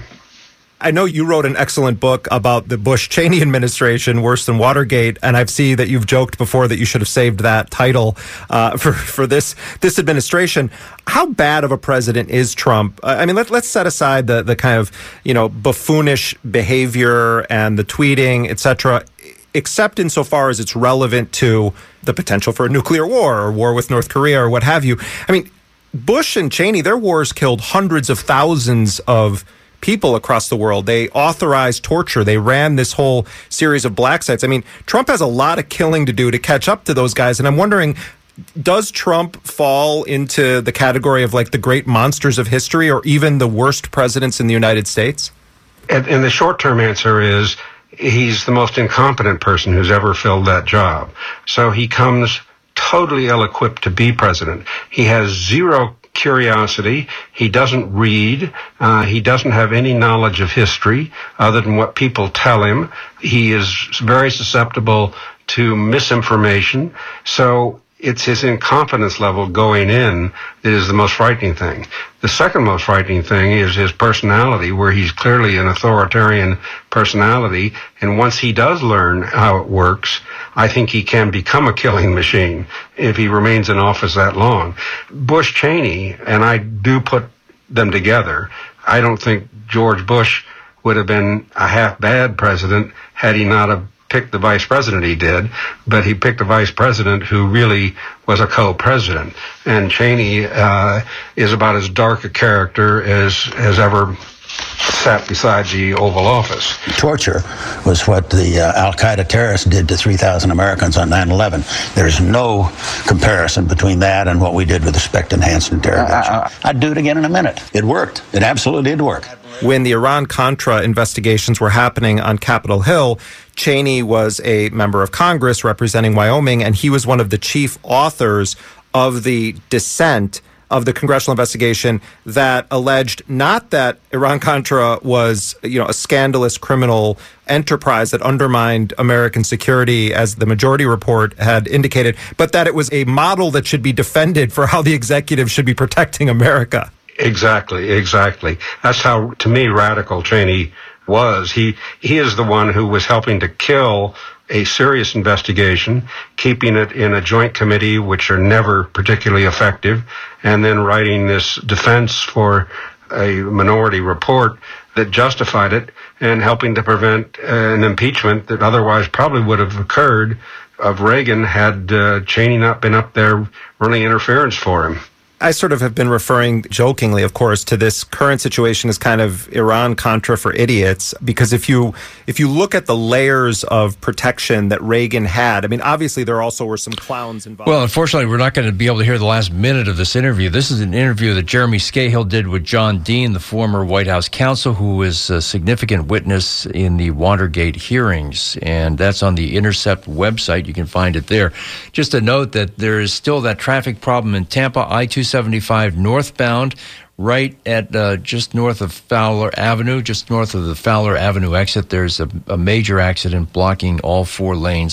I know you wrote an excellent book about the Bush-Cheney administration, Worse Than Watergate, and I've seen that you've joked before that you should have saved that title uh, for for this this administration. How bad of a president is Trump? I mean, let, let's set aside the the kind of, you know, buffoonish behavior and the tweeting, et cetera, except insofar as it's relevant to the potential for a nuclear war or war with North Korea or what have you. I mean, Bush and Cheney, their wars killed hundreds of thousands of people across the world. They authorized torture. They ran this whole series of black sites. I mean, Trump has a lot of killing to do to catch up to those guys. And I'm wondering, does Trump fall into the category of like the great monsters of history or even the worst presidents in the United States? And, and the short-term answer is he's the most incompetent person who's ever filled that job. So he comes totally ill-equipped to be president. He has zero curiosity. He doesn't read. Uh, he doesn't have any knowledge of history other than what people tell him. He is very susceptible to misinformation. So it's his incompetence level going in that is the most frightening thing. The second most frightening thing is his personality, where he's clearly an authoritarian personality. And once he does learn how it works, I think he can become a killing machine if he remains in office that long. Bush Cheney, and I do put them together, I don't think George Bush would have been a half bad president had he not have picked the vice president he did, but he picked a vice president who really was a co-president. And Cheney uh, is about as dark a character as has ever sat beside the Oval Office. Torture was what the uh, Al-Qaeda terrorists did to three thousand Americans on nine eleven. There's no comparison between that and what we did with respect to enhanced interrogation. Uh, uh, I'd do it again in a minute. It worked. It absolutely did work. When the Iran-Contra investigations were happening on Capitol Hill, Cheney was a member of Congress representing Wyoming, and he was one of the chief authors of the dissent of the congressional investigation that alleged not that Iran-Contra was, you know, a scandalous criminal enterprise that undermined American security, as the majority report had indicated, but that it was a model that should be defended for how the executive should be protecting America. Exactly, exactly. That's how, to me, radical Cheney was. He he is the one who was helping to kill a serious investigation, keeping it in a joint committee, which are never particularly effective, and then writing this defense for a minority report that justified it, and helping to prevent uh, an impeachment that otherwise probably would have occurred of Reagan had uh, Cheney not been up there running interference for him. I sort of have been referring jokingly, of course, to this current situation as kind of Iran-Contra for idiots, because if you if you look at the layers of protection that Reagan had, I mean, obviously there also were some clowns involved. Well, unfortunately, we're not going to be able to hear the last minute of this interview. This is an interview that Jeremy Scahill did with John Dean, the former White House counsel, who was a significant witness in the Watergate hearings, and that's on the Intercept website. You can find it there. Just a note that there is still that traffic problem in Tampa, I two seventy-five northbound, right at uh, just north of Fowler Avenue, just north of the Fowler Avenue exit. There's a, a major accident blocking all four lanes